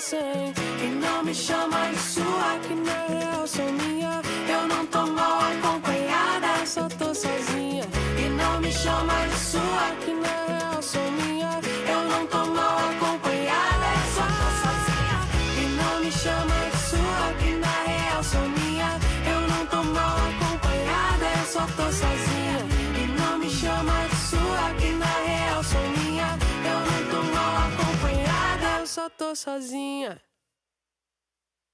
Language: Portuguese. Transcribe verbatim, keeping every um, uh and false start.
sem. E não me chama de sua, que na real sou minha. Eu não tô mal acompanhada, eu só tô sozinha. E não me chama de sua, que na real sou minha. Eu não tô mal acompanhada, eu só tô sozinha. E não me chama de sua, que na real sou minha. Eu não tô mal acompanhada, eu só tô sozinha. E não me chama de sua, que na real sou minha. Eu não tô mal acompanhada, eu só tô sozinha.